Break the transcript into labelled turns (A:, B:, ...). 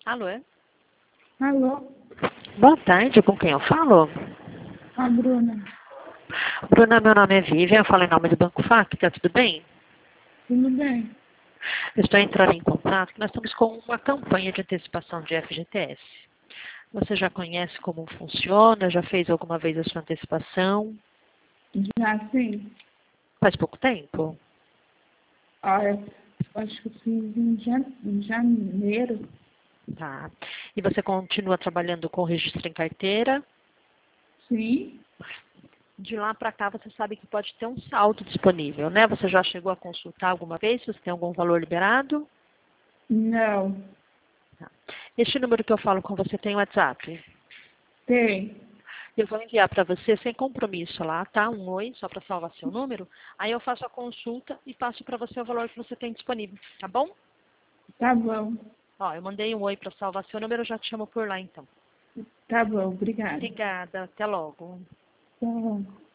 A: Alô?
B: Alô,
A: Boa tarde, com quem eu falo?
B: a Bruna.
A: Bruna, meu nome é Vivian, eu falo em nome do Banco FAC, tá tudo bem?
B: Tudo bem?
A: Eu estou entrando em contato, nós estamos com uma campanha de antecipação de FGTS. Você já conhece como funciona? Já fez alguma vez a sua antecipação?
B: Já sim.
A: Faz pouco tempo?
B: Olha, acho que eu fiz em janeiro.
A: Tá. E você continua trabalhando com registro em carteira?
B: Sim?
A: De lá para cá você sabe que pode ter um saldo disponível, né? Você já chegou a consultar alguma vez se você tem algum valor liberado?
B: Não.
A: Tá. Este número que eu falo com você tem WhatsApp?
B: Tem.
A: Eu vou enviar para você sem compromisso lá, tá? Um oi, só para salvar seu número. Aí eu faço a consulta e passo para você o valor que você tem disponível, tá bom?
B: Tá bom.
A: Ó, eu mandei um oi para salvar seu número, eu já te chamo por lá então.
B: Tá bom, obrigada.
A: Obrigada, até logo.
B: Tá bom.